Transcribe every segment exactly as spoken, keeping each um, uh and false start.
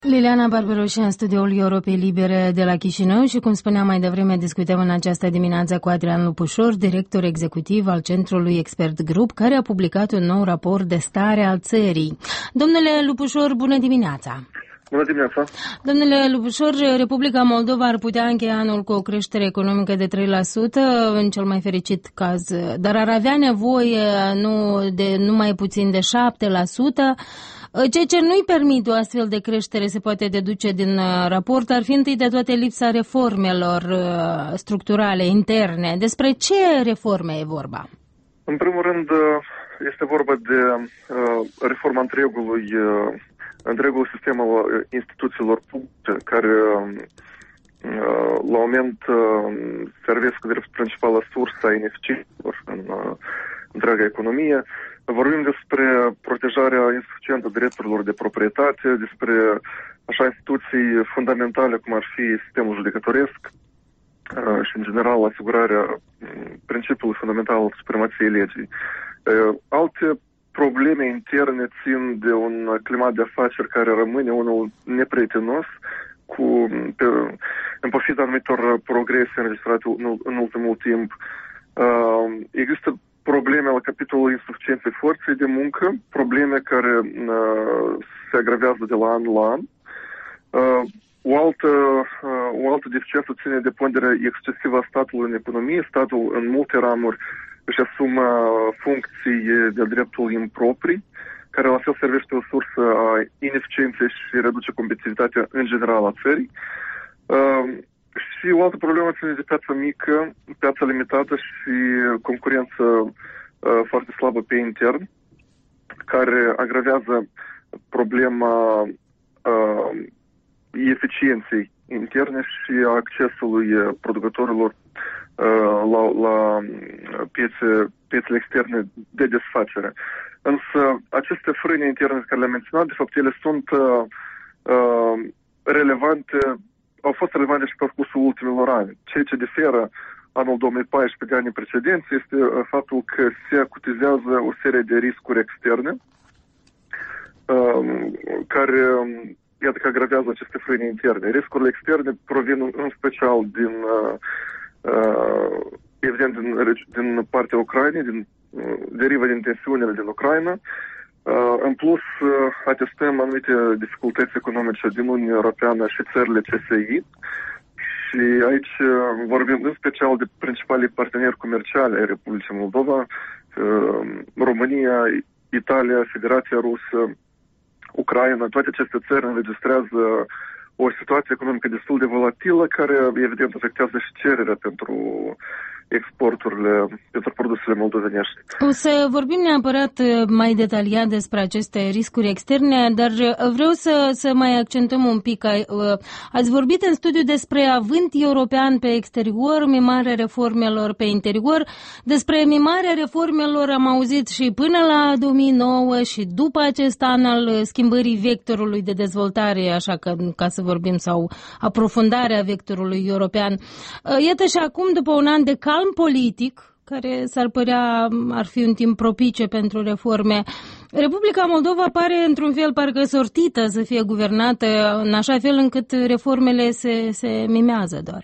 Liliana Barbaroși în studioul Europei Libere de la Chișinău și, cum spuneam mai devreme, discutăm în această dimineață cu Adrian Lupușor, director executiv al Centrului Expert Group, care a publicat un nou raport de stare al țării. Domnule Lupușor, bună dimineața! Bună dimineața! Domnule Lupușor, Republica Moldova ar putea încheia anul cu o creștere economică de trei la sută, în cel mai fericit caz, dar ar avea nevoie nu de numai puțin de șapte la sută. Ceea ce nu-i permite o astfel de creștere, se poate deduce din raport, ar fi întâi de toate lipsa reformelor structurale, interne. Despre ce reforme e vorba? În primul rând, este vorba de reforma întregului, întregul sistem al instituțiilor publice, care la moment servesc drept principală sursă a ineficiențelor în întreaga economie. Vorbim despre protejarea insuficientă drepturilor de proprietate, despre așa instituții fundamentale cum ar fi sistemul judecătoresc și, în general, asigurarea principiului fundamental al supremației legii. Alte probleme interne țin de un climat de afaceri care rămâne unul neprietenos, cu, pe, în pofida anumitor progrese înregistrate în, în ultimul timp. Există probleme la capitolul insuficienței forței de muncă, probleme care uh, se agravează de la an la an. Uh, o, altă, uh, o altă deficiență ține de ponderea excesivă a statului în economie. Statul în multe ramuri își asumă funcții de dreptul improprii, care la fel servește o sursă a ineficienței și reduce competitivitatea în general a țării. Uh, Și o altă problemă ține de piața mică, piața limitată și concurență uh, foarte slabă pe intern, care agravează problema uh, eficienței interne și a accesului producătorilor uh, la, la piețe, piețele externe de desfacere. Însă aceste frâne interne care le-am menționat, de fapt, ele sunt uh, uh, relevante au fost relevante și pe parcursul ultimilor ani. Ceea ce diferă anul două mii paisprezece de anii precedenți este faptul că se acutizează o serie de riscuri externe care, iată că agravează aceste frâne interne. Riscurile externe provin în special din, evident, din, din partea Ucrainei, din, derivă din tensiunile din Ucraina. Uh, în plus, uh, atestăm anumite dificultăți economice din Uniunea Europeană și țările C S I și aici uh, vorbim în special de principalii parteneri comerciali ai Republicii Moldova, uh, România, Italia, Federația Rusă, Ucraina. Toate aceste țări înregistrează o situație economică destul de volatilă, care evident afectează și cererea pentru exporturile, pentru produsele moldovenești. O să vorbim neapărat mai detaliat despre aceste riscuri externe, dar vreau să, să mai accentăm un pic. Ați vorbit în studiu despre avânt european pe exterior, mimarea reformelor pe interior. Despre mimarea reformelor am auzit și până la două mii nouă și după acest an al schimbării vectorului de dezvoltare, așa că, ca să vorbim, sau aprofundarea vectorului european. Iată și acum, după un an de calm politic, care s-ar părea ar fi un timp propice pentru reforme, Republica Moldova pare într-un fel parcă sortită să fie guvernată în așa fel încât reformele se, se mimează doar.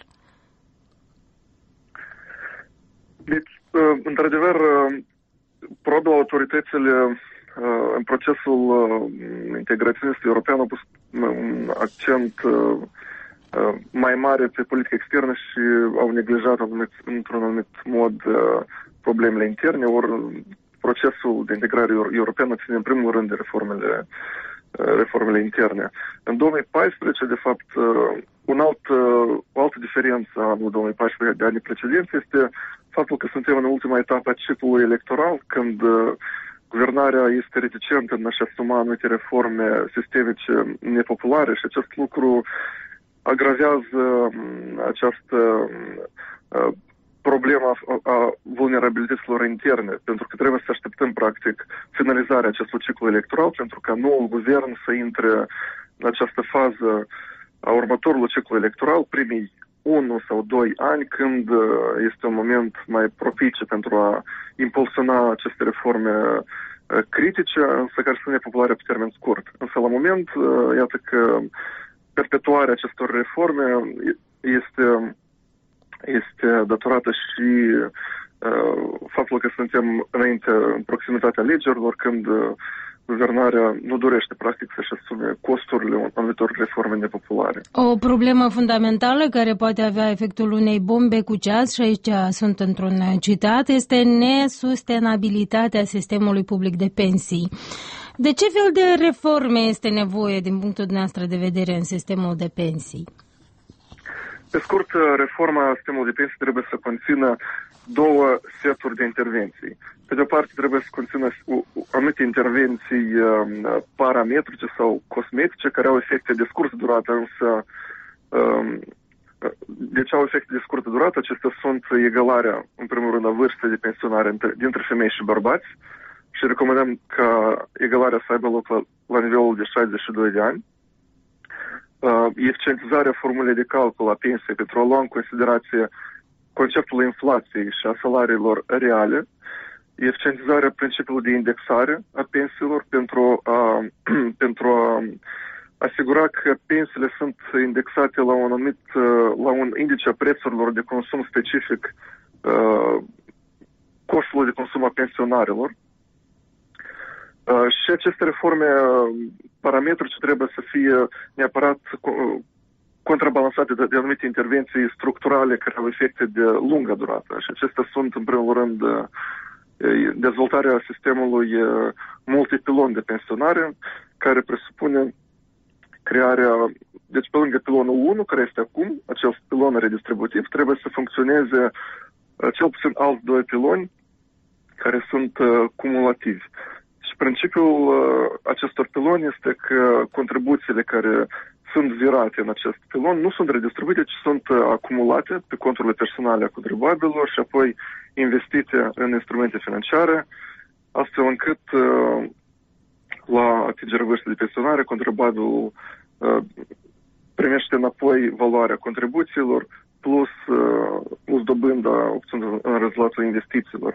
Deci, într-adevăr, probabil autoritățile în procesul integraționist european au pus un accent mai mare pe politică externă și au neglijat într-un anumit mod problemele interne, ori procesul de integrare europeană ține în primul rând de reformele, reformele interne. În două mii paisprezece, de fapt, un alt, o altă diferență a anului două mii paisprezece de anii precedenți este faptul că suntem în ultima etapă a ciclului electoral, când guvernarea este reticentă în a-și asuma anumite reforme sistemice nepopulare și acest lucru agravează această uh, problemă a, a vulnerabilităților interne, pentru că trebuie să așteptăm, practic, finalizarea acestui ciclu electoral, pentru ca noul guvern să intre în această fază a următorului ciclu electoral, primii unu sau doi ani, când este un moment mai propice pentru a impulsiona aceste reforme critice, însă care sunt nepopulare pe termen scurt. Însă la moment, iată că perpetuarea acestor reforme este, este datorată și uh, faptul că suntem înainte, în proximitatea alegerilor, când uh, guvernarea nu dorește, practic, să-și asume costurile anumitor reforme nepopulare. O problemă fundamentală care poate avea efectul unei bombe cu ceas, și aici sunt într-un citat, este nesustenabilitatea sistemului public de pensii. De ce fel de reforme este nevoie din punctul dumneavoastră de vedere în sistemul de pensii? Pe scurt, reforma sistemului de pensii trebuie să conțină două seturi de intervenții. Pe de o parte, trebuie să conțină anumite intervenții parametrice sau cosmetice care au efecte de scurtă durată, însă de ce au efecte de scurtă durată? Acestea sunt egalarea, în primul rând, a vârstei de pensionare dintre femei și bărbați și recomandăm ca egalarea să aibă loc la, la nivelul de șaizeci și doi de ani. Uh, eficientizarea formulei de calcul a pensiei pentru a lua în considerație conceptul inflației și a salariilor reale, eficientizarea principiului de indexare a pensiilor pentru a, pentru a asigura că pensiile sunt indexate la un anumit, la un indice a prețurilor de consum specific uh, costului de consum a pensionarilor. Uh, și aceste reforme parametrice trebuie să fie neapărat contrabalansate de, de anumite intervenții structurale care au efecte de lungă durată. Și acestea sunt, în primul rând, dezvoltarea sistemului multipilon de pensionare, care presupune crearea, deci pe lângă pilonul unu, care este acum, acel pilon redistributiv, trebuie să funcționeze cel puțin alți doi piloni care sunt cumulativi. Și principiul acestor piloni este că contribuțiile care sunt virate în acest pilon nu sunt redistribuite, ci sunt acumulate pe conturile personale a contribuabililor și apoi investite în instrumente financiare, astfel încât la atingerea vârstei de pensionare contribuabilul primește înapoi valoarea contribuțiilor plus, plus dobânda obținută în rezultatul investițiilor.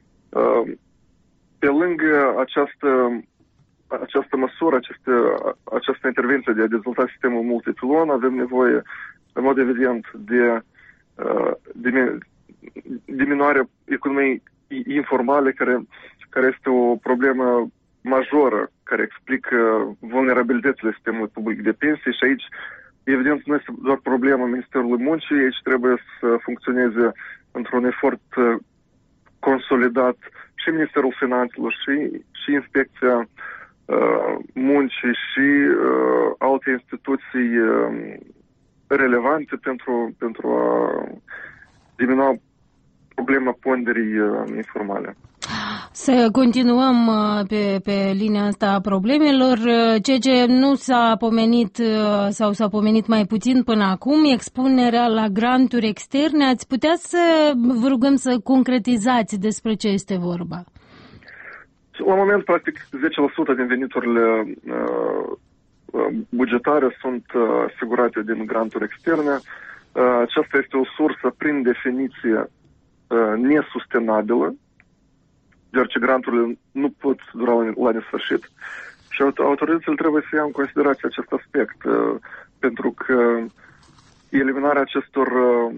Pe lângă această, această măsură, aceste, această intervenție de a dezvolta sistemul multipilon, avem nevoie, în mod evident, de uh, diminuarea economiei informale, care, care este o problemă majoră, care explică vulnerabilitățile sistemului public de pensii și aici, evident, nu este doar problema Ministerului Muncii, aici trebuie să funcționeze într-un efort consolidat și Ministerul Finanțelor și, și Inspecția uh, Muncii și uh, alte instituții uh, relevante pentru, pentru a diminua problema ponderii uh, informale. Să continuăm pe, pe linia asta a problemelor. Ceea ce nu s-a pomenit sau s-a pomenit mai puțin până acum, expunerea la granturi externe. Ați putea să vă rugăm să concretizați despre ce este vorba? La moment, practic, zece la sută din veniturile uh, bugetare sunt uh, asigurate din granturi externe. Uh, aceasta este o sursă, prin definiție, uh, nesustenabilă, deoarece granturile nu pot dura la, la nesfârșit. Și autoritățile trebuie să ia în considerație acest aspect, uh, pentru că eliminarea acestor uh,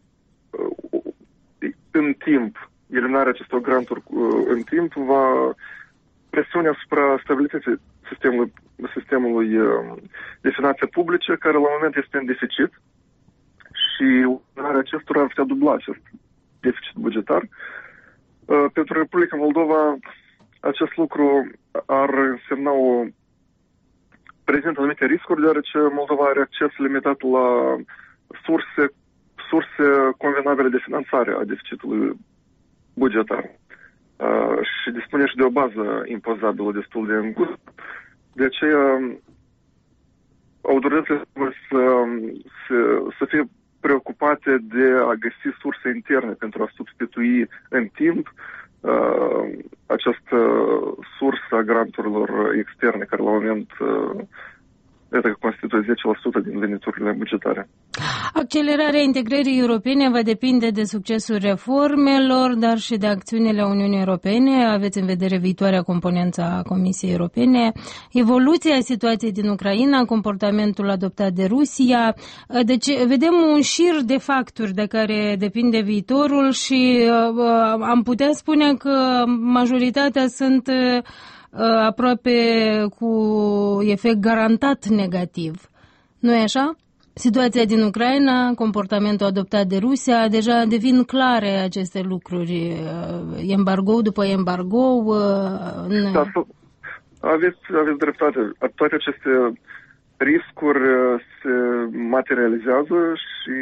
uh, în timp, eliminarea acestor granturi uh, în timp va presiune asupra stabilității sistemului, sistemului uh, de finanțe publice, care la moment este în deficit și eliminarea acestora ar putea dubla acest deficit bugetar. Uh, pentru Republica Moldova acest lucru ar însemna o prezintă anumite riscuri, deoarece Moldova are acces limitat la surse, surse convenabile de finanțare a deficitului bugetar. Uh, și dispune și de o bază impozabilă destul de îngustă. De aceea autoritățile trebuie să, să, să fie preocupate de a găsi surse interne pentru a substitui în timp uh, această sursă a granturilor externe, care la moment uh, iată că constituie zece la sută din veniturile bugetare. Accelerarea integrării europene va depinde de succesul reformelor, dar și de acțiunile Uniunii Europene. Aveți în vedere viitoarea componență a Comisiei Europene, evoluția situației din Ucraina, comportamentul adoptat de Rusia. Deci vedem un șir de factori de care depinde viitorul și am putea spune că majoritatea sunt aproape cu efect garantat negativ. Nu e așa? Situația din Ucraina, comportamentul adoptat de Rusia, deja devin clare aceste lucruri. Embargo după embargo. Da, aveți, aveți dreptate. Toate aceste riscuri se materializează și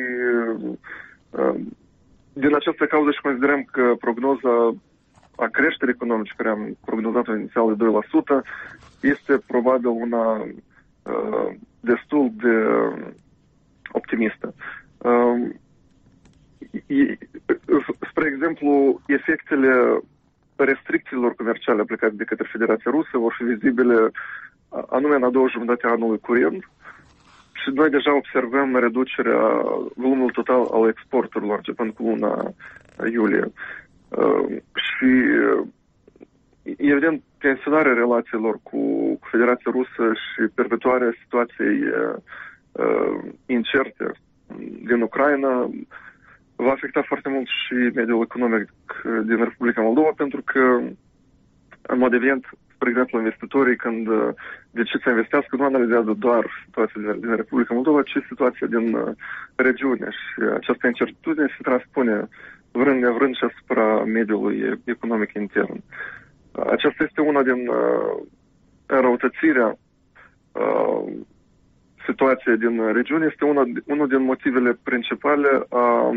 din această cauză și considerăm că prognoza a creșterii economice, care am prognozat-o inițial de doi la sută, este probabil una uh, destul de optimistă. Uh, e, spre exemplu, efectele restricțiilor comerciale aplicate de către Federația Rusă vor fi vizibile anume în a doua jumătate a anului curent și noi deja observăm reducerea volumului total al exporturilor începând cu luna iulie. Uh, și uh, evident tensionarea relațiilor cu, cu Federația Rusă și perpetuarea situației uh, uh, incerte din Ucraina va afecta foarte mult și mediul economic din Republica Moldova, pentru că în mod evident, spre exemplu, investitorii când uh, decid să investească nu analizează doar situația din, din Republica Moldova, ci situația din uh, regiune și această incertitudine se transpune vrând nevrând și asupra mediului economic intern. Aceasta este una din uh, înrăutățirea uh, situației din regiune, este una, unul din motivele principale a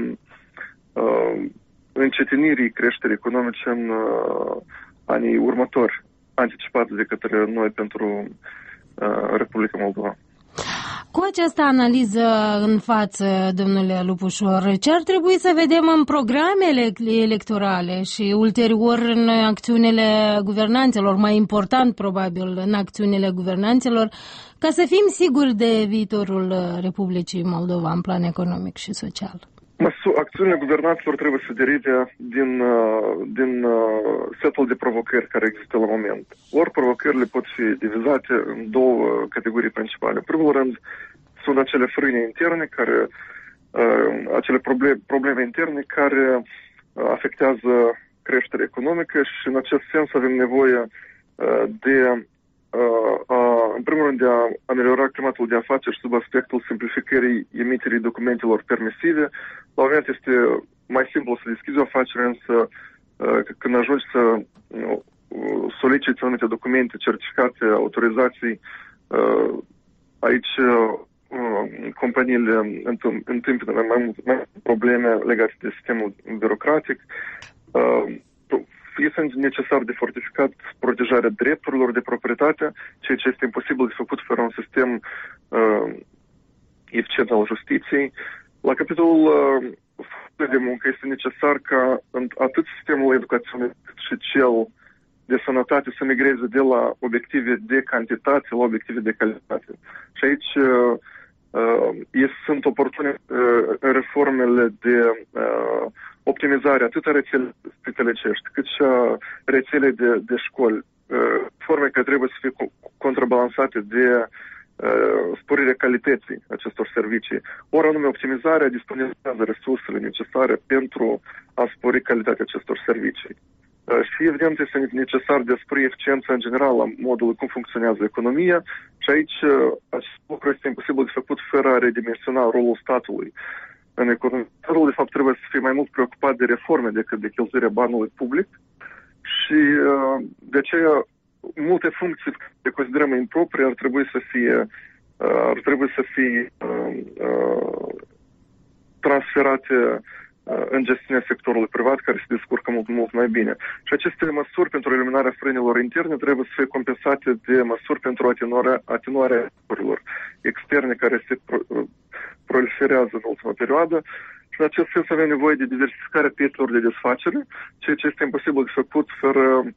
uh, încetinirii creșterii economice în uh, anii următori, anticipate de către noi pentru uh, Republica Moldova. Cu această analiză în față, domnule Lupușor, ce ar trebui să vedem în programele electorale și ulterior în acțiunile guvernanților, mai important probabil în acțiunile guvernanților, ca să fim siguri de viitorul Republicii Moldova în plan economic și social? Acțiunile guvernanților trebuie să derive din, din setul de provocări care există la moment. Ori provocările pot fi divizate în două categorii principale. În primul rând, sunt acele frâne interne, care, acele probleme, probleme interne care afectează creșterea economică și în acest sens avem nevoie de, a, în primul rând, de a ameliora climatul de afaceri sub aspectul simplificării emiterii documentelor permisive. La un moment este mai simplu să deschizi o afacere, însă când ajungi să soliciți anumite documente, certificate, autorizații, aici companiile întâmpină mai multe probleme legate de sistemul birocratic. Este necesar de fortificat protejarea drepturilor de proprietate, ceea ce este imposibil de făcut fără un sistem uh, eficient al justiției. La capitolul uh, de muncă este necesar ca atât sistemul educațional cât și cel de sănătate să migreze de la obiective de cantitate la obiective de calitate. Și aici uh, uh, sunt oportune uh, reformele de uh, optimizare atât a rețelei spitalicești, cât și a rețelei de, de școli, uh, forme care trebuie să fie contrabalansate de uh, sporirea calității acestor servicii. Ori anume optimizarea disponibilizează resursele necesare pentru a spori calitatea acestor servicii. Uh, și evident este necesar de a spori eficiența în general a modului cum funcționează economia și aici uh, acest lucru este imposibil de făcut fără a redimensiona rolul statului în economie. Statul, de fapt, trebuie să fie mai mult preocupat de reforme decât de cheltuirea banului public și uh, de aceea multe funcții de considerăm improprii ar trebui să fie uh, ar trebui să fie uh, uh, transferate uh, în gestiunea sectorului privat, care se descurcă mult, mult mai bine. Și aceste măsuri pentru eliminarea frânelor interne trebuie să fie compensate de măsuri pentru atenuarea, atenuarea riscurilor externe care se pro, uh, proliferează în ultima perioadă și în acest sens avem nevoie de diversificarea piețelor de desfacere, ceea ce este imposibil de făcut fără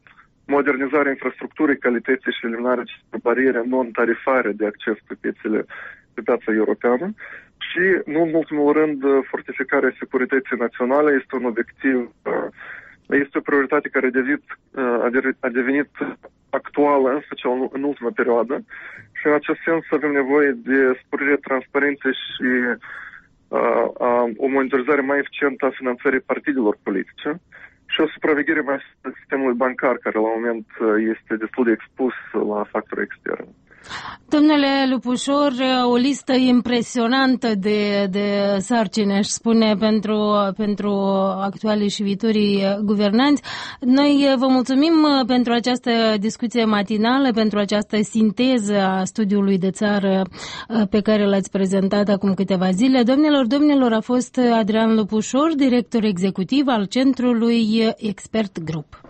modernizarea infrastructurii, calității și eliminarea bariere non-tarifare de acces pe piețele pe piața europeană. Și, nu în ultimul rând, fortificarea securității naționale este un obiectiv, este o prioritate care a devenit actuală, în special în ultima perioadă. Și în acest sens avem nevoie de sporirea transparenței și a, o monitorizare mai eficientă a finanțării partidelor politice și o supraveghere mai a sistemului bancar, care la moment este destul de expus la factori externi. Domnule Lupușor, o listă impresionantă de, de sarcini, aș spune, pentru, pentru actualii și viitorii guvernanți. Noi vă mulțumim pentru această discuție matinală, pentru această sinteză a studiului de țară pe care l-ați prezentat acum câteva zile. Domnilor, domnilor, a fost Adrian Lupușor, director executiv al Centrului Expert Group.